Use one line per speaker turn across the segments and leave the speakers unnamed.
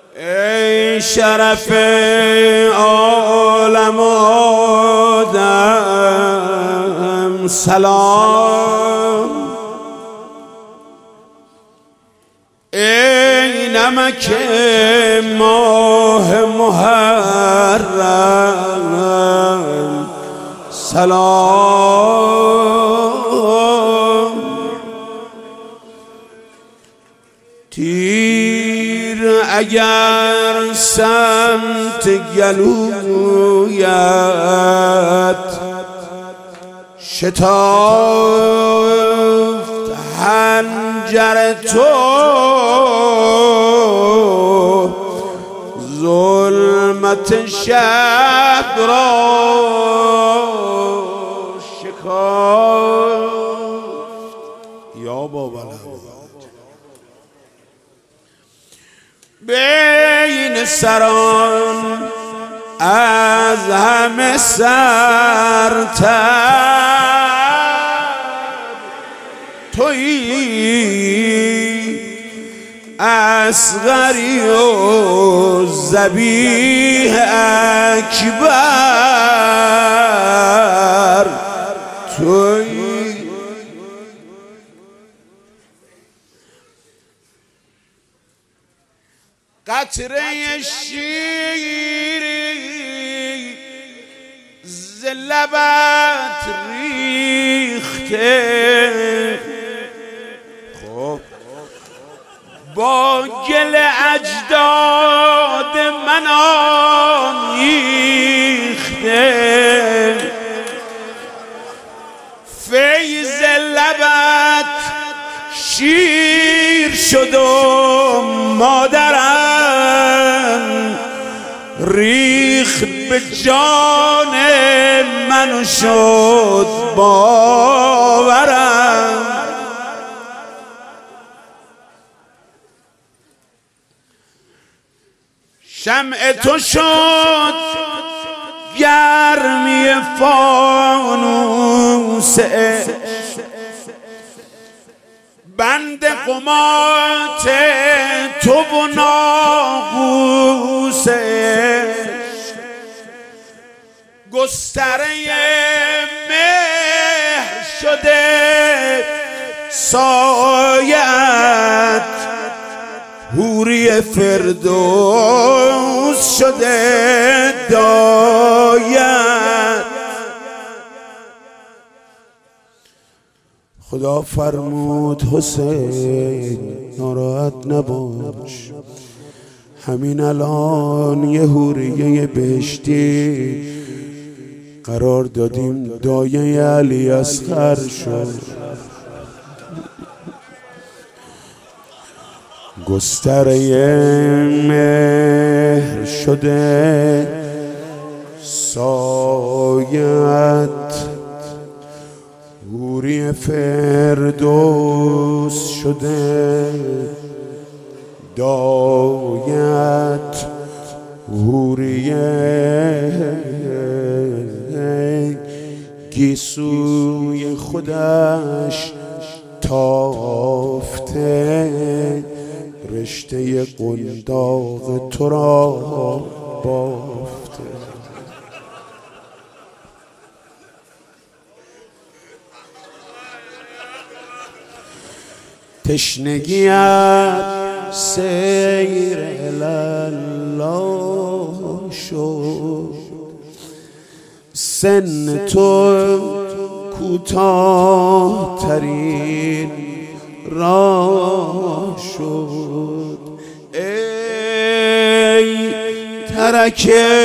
ای شرف عالم آدم سلام، ای نمک ماه محرم سلام، تیر اگر سمت گلویت شتافت حنجر تو، ظلمت شب را شکافت. یا بابا بین سران از همه سرتر تویی، اصغری و ذبیح اکبر تویی. قطره شیری ز لبت ریخته، خب با گل اجداد من آمیخته، فیض لبت شیر شد و مادرم ریخت به جان من و شد باورم. شمع تو شد گرمی فانوس بند قمات تو و ناقوس، گستره مهر شده سایت، حوری فردوس شده دایت. خدا فرمود حسین ناراحت نباش، همین الان یه حوریه بهشتی قرار دادیم دایه علی اصغر شد. گستره مهر شده سایت، حوری فردوس شده دایت، حوری گیسوی خودش تافته، رشته قنداق تو را بافته. تشنگیت سیر الله شد، سن تو کوتاه ترین راه شد. ای ترک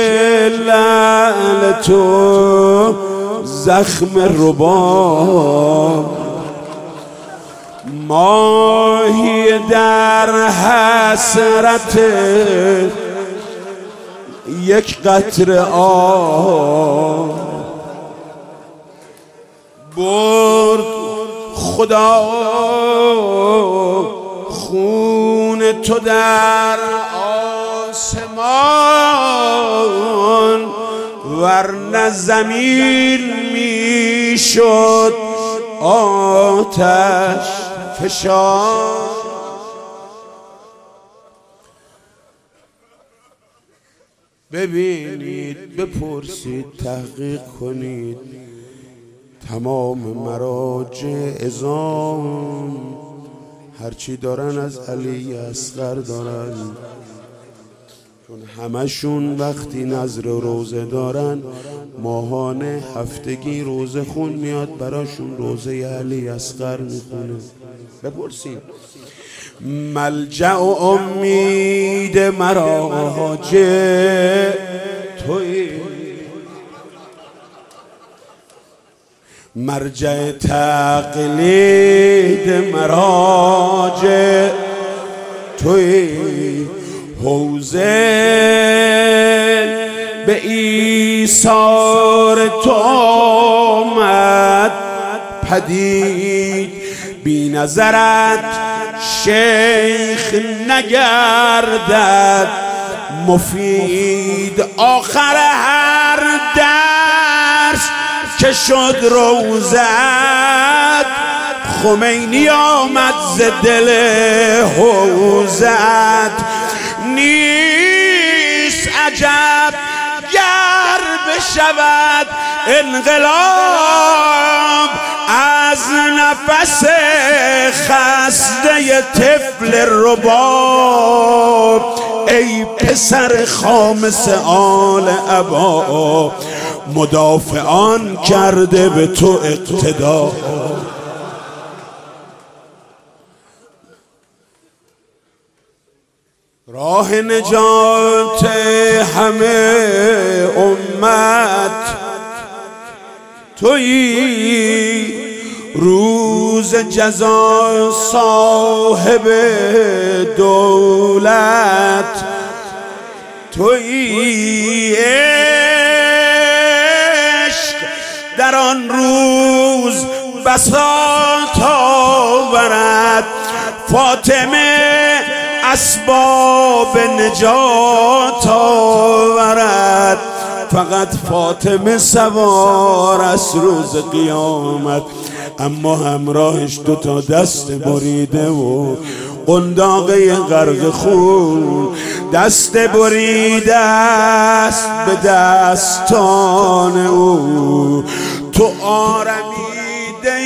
لعل تو زخم رباب، ماهی در حسرت یک قطره آب، برد خدا خون تو در آسمان، ورنه زمین میشد آتش فشان. ببینید، بپرسید، تحقیق کنید. تمام مراجع عظام هرچی دارن از علی اصغر دارن، چون همشون وقتی نذر روزه دارن ماهانه هفتگی روزه خون میاد براشون، روزه علی اصغر میخونه. بپرسید. ملجأ و امید مراجع تویی، مرجع تقلید مراجع تویی، حوزه به ایثار تو آمد پدید، بی نظرت شیخ نگردد مفید. آخر هر درس که شد روزت، خمینی آمد ز دل حوزت. نیست عجب گر بشود انقلاب از نفس خسته طفل رباب. ای پسر خامس آل ابا، مدافعان کرده به تو اقتدا. راه نجات همه امت تویی، روز جزا صاحب دولت تویی. عشق در آن روز بساط آورد، فاطمه اسباب نجات آورد. فقط فاطمه سوار است روز قیامت، اما همراهش دوتا دست بریده و قنداقه غرق خون، دست بریده است به دستان او. تو آرمیده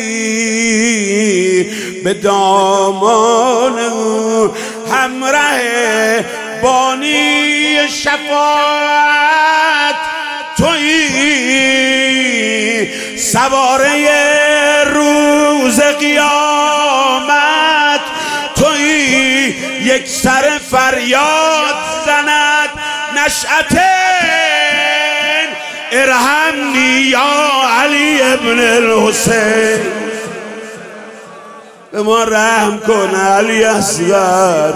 ای به دامان او، همراه بانی شفاعت تویی، سواره روز قیامت تویی. یک سر فریاد زند نشأتین، ارحمنی یا علی ابن الحسین. به ما رحم کن علی اصغر.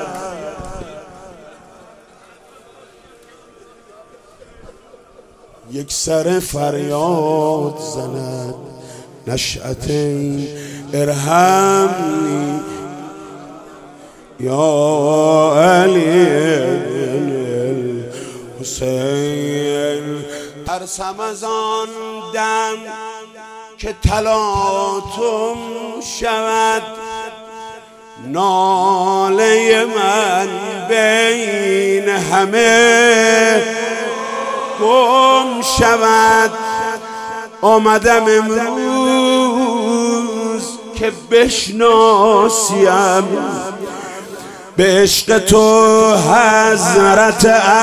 یک سر فریاد زند نشأتین، ارحمنی یا علی حسین. ترسم از آن دم که تلاطم شود، ناله من بین همه گم شود. آمدم امروز که بشناسیم به عشق تو حضرت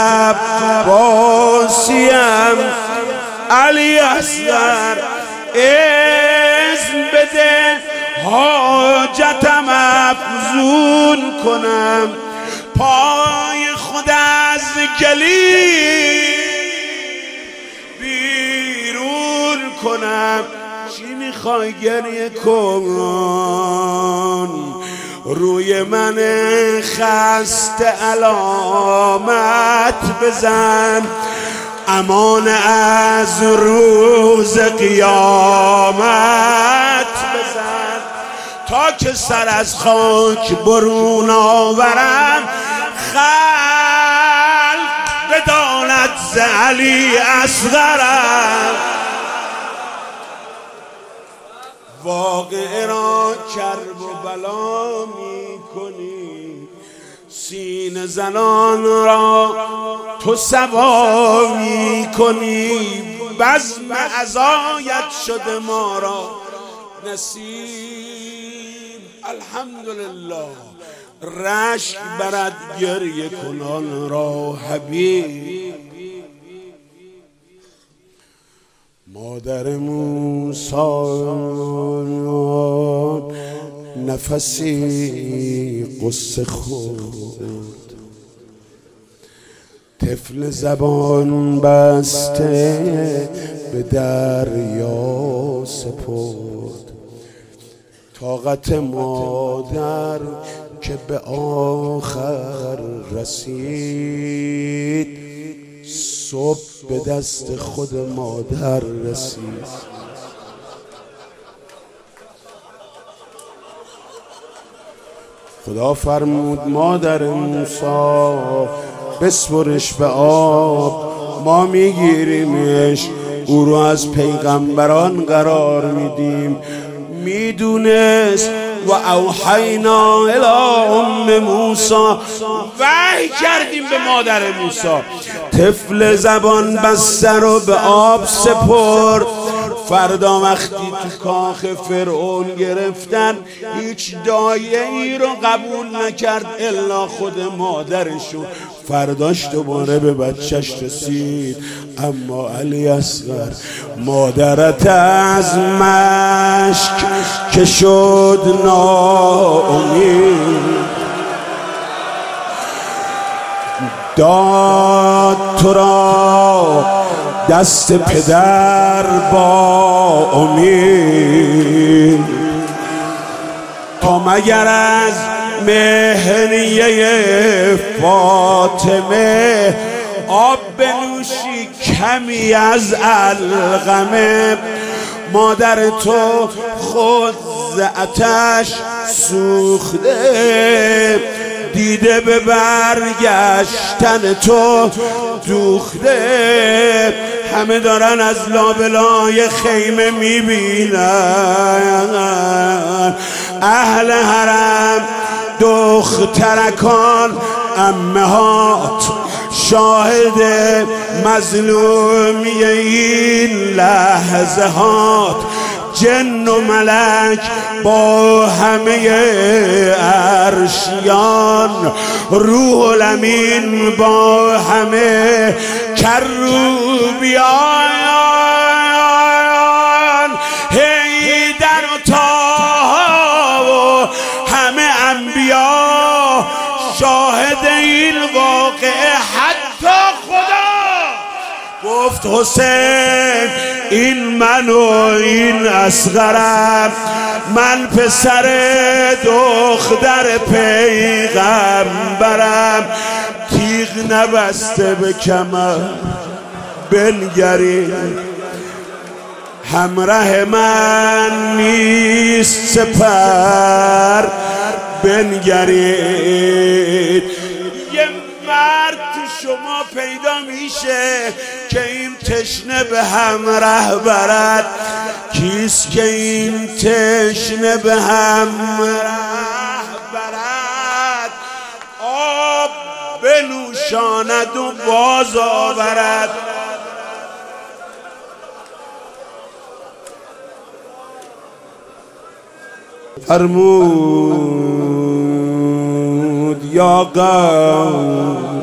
عباسیم. علی اصغر اذن بده حاجتم افزون کنم، پای خود از گلی بیرون کنم. چی میخوای گریه کن، روی من خسته علامت بزن، امان از روز قیامت بزن. تا که سر از خاک برون آورم، خلق بداند ز علی اصغرم. واقعه را کرب و بلا می کنی، سینه زنان را تو سوا می کنی، بزم عزایت شده ما را نصیب. الحمدلله. رشک برد گریه کنان را حبیب. مادر موسی نفسی قصه خورد، طفل زبان بسته به دریا سپرد. طاقت مادر که به آخر رسید، صبح به دست خود مادر رسید. خدا فرمود مادر موسی بسپرش به آب، ما میگیریمش، او رو از پیغمبران قرار میدیم. میدونست و اوحینا الی ام موسی، وحی کردیم به مادر موسی. طفل زبان بسته رو به آب سپرد. فردا وقتی تو کاخ فرعون گرفتن، هیچ دایه ای رو قبول نکرد الا خود مادرشون. فرداش دوباره به بچهش رسید. اما علی اصغر مادرت از مشک که شد ناامید، داد تو را دست پدر با امید، تا مگر از مهریه فاطمه آب بنوشی کمی از علقمه. مادر تو خود ز آتش سوخته، دیده به برگشتن تو دوخته. همه دارن از لابلای خیمه میبینن، اهل حرم دخترکان امهات شاهد مظلومی این لحظه هات. جن و ملک با همه عرشیان، روح الامین با همه کروبیان، حیدر و طه و همه انبیا شاهد این واقعه. حتی خدا گفت حسین این من و این اصغرم، من پسر دختر پیغمبرم. تیغ نبسته به کمر بنگرید، همراه من نیست سپر بنگرید. یه مرد تو شما پیدا میشه که این تشنه به همراه برد. کیست که این تشنه به همراه برد؟ آب بنوشاند و باز آورد. فرمود یا قوم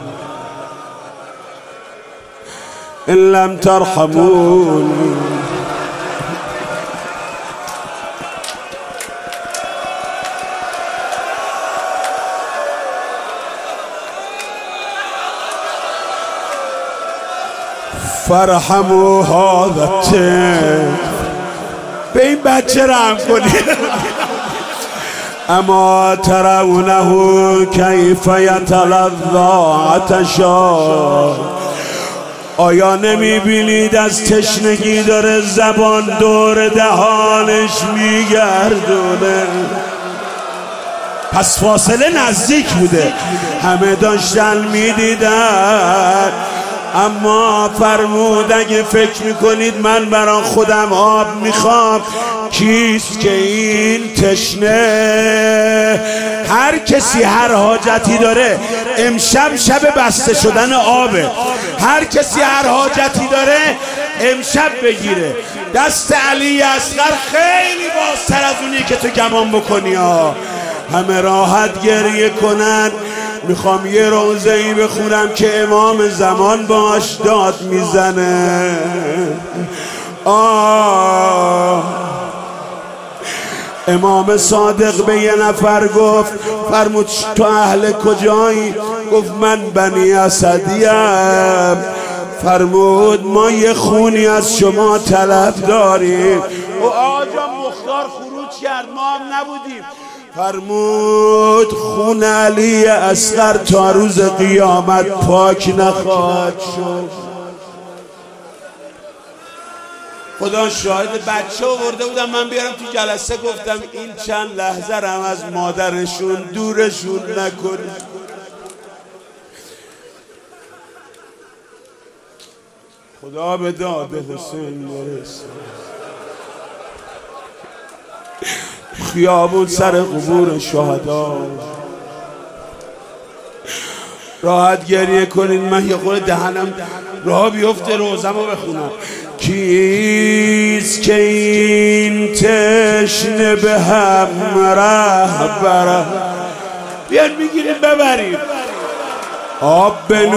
ان لم ترحمون، فرحموا هذا الطفل. به این بچه رحم کنید. اما ترونه کیف یتلظی عطشا، آیا نمیبینید از تشنگی داره زبان دور دهانش میگردونه؟ پس فاصله نزدیک بوده، همه داشتن میدیدن. اما فرمود اگه فکر میکنید من برای خودم آب میخوام، کیست که این تشنه؟ هر کسی هر حاجتی داره، امشب شب بسته شدن آبه، هر کسی هر حاجتی داره امشب بگیره. دست علی اصغر خیلی بازتر از اونی که تو گمان بکنی ها. همه راحت گریه کنن. میخوام یه روزه‌ای بخونم که امام زمان باش داد میزنه. امام صادق به یه نفر گفت، فرمود تو اهل کجایی؟ گفت من بنی اسدیم. فرمود ما یه خونی از شما طلب داریم. و آجا مختار خروج کرد، ما هم نبودیم. فرمود خون علی اصغر تا روز قیامت پاک نخواهد شد. خدا شاهد، بچه آورده بودم من بیارم تو جلسه، گفتم این چند لحظه هم از مادرشون دورشون نکنید. خدا به داد حسین برسه. خیابون سر قبور شهدا راحت گریه کنین. من یه خورده دهنم راه بیفته روزمو بخونم. کیست که این تشنه به هم رهبره؟ بیان میگیریم ببریم. آب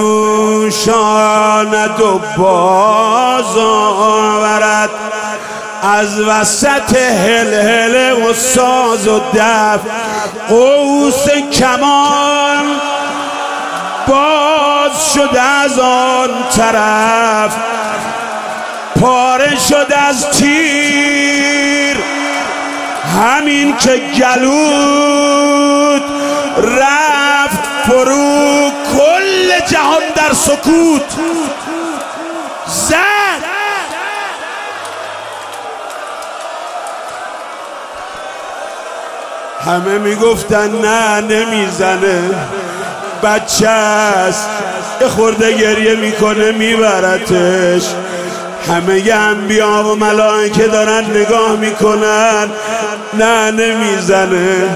بنوشاند و باز آورد، از وسط هلهله و ساز و دف. قوس کمان باز شد از آن طرف، پاره شد از تیر همین که گلود رفت فرو. کل جهان در سکوت زد. همه میگفتن نه نمیزنه، بچه است، یه خورده گریه میکنه میبرتش. همه انبیا و ملائکه دارن نگاه میکنن، نه نمیزنه.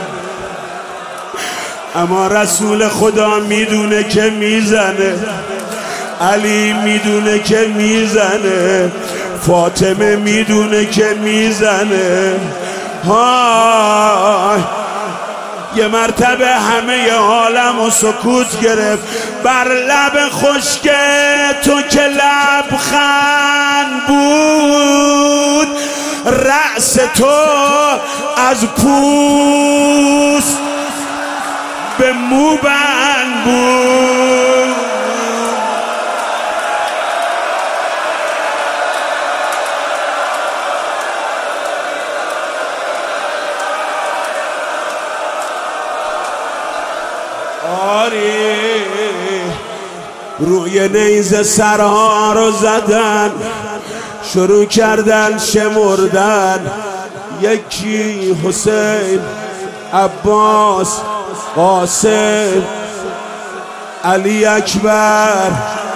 اما رسول خدا میدونه که میزنه، علی میدونه که میزنه، فاطمه میدونه که میزنه. یه مرتبه همه عالم و سکوت گرفت. بر لب خشک تو که لبخند بود، رأس تو از پوست به موبند بود. روی نیزه سرها رو زدن، شروع کردن شمردن. یکی حسین، عباس، قاسم، علی اکبر،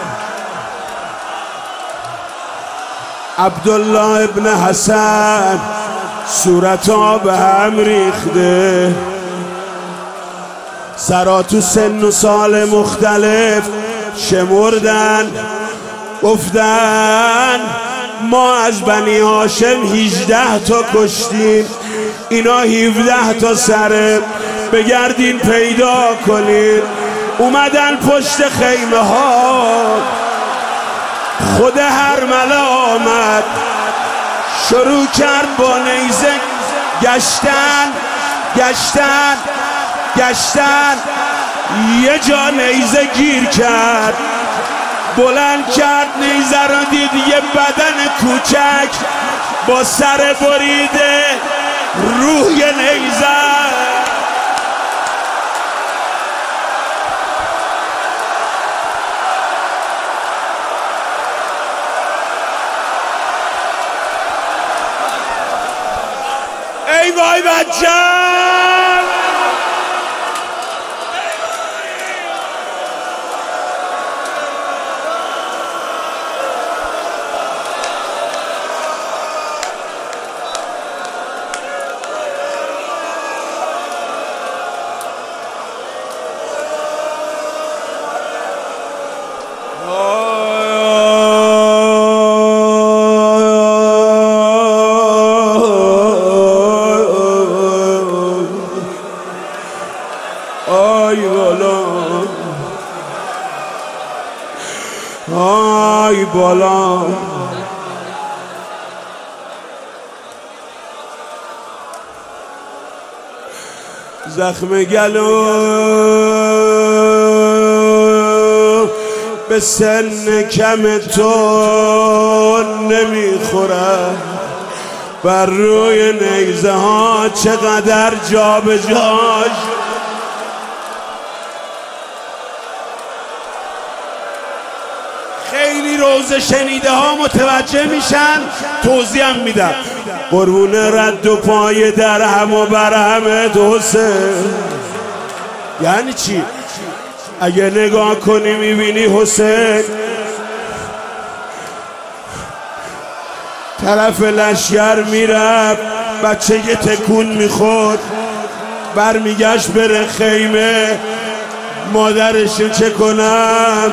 عبدالله ابن حسن. صورت ها به هم ریخته، سرا تو سن و سال مختلف شمردن. گفتن ما از بنی هاشم 18 تا کشتیم، اینا 17 تا سره، بگردین پیدا کنین. اومدن پشت خیمه ها، خود هرمله آمد، شروع کرد با نیزه گشتن گشتن گشتن. یه جا نیزه گیر کرد، بلند کرد نیزه رو، دید یه بدن کوچک با سر بریده روی نیزه. ای وای بچه‌م، بالا آی بالا زخم گلو به سن کم تو نمیخورم بر روی نیزه ها چقدر جا به جاش خیلی روزه شنیده ها متوجه میشن توضیح هم میدم قربون رد و پای در هم و بر همت حسین یعنی چی؟ اگه نگاه کنی میبینی حسین طرف لشگر میرفت بچه یه تکون میخورد برمیگشت بره خیمه مادرشو چه کنم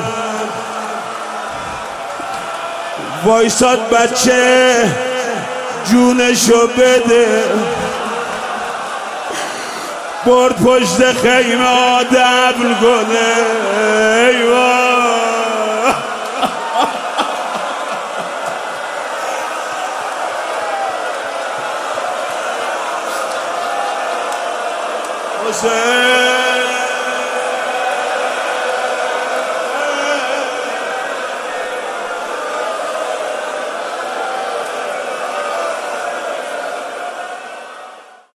وایساد بچه جونشو بده برد پشت خیمه دبل کنه ایوه حسین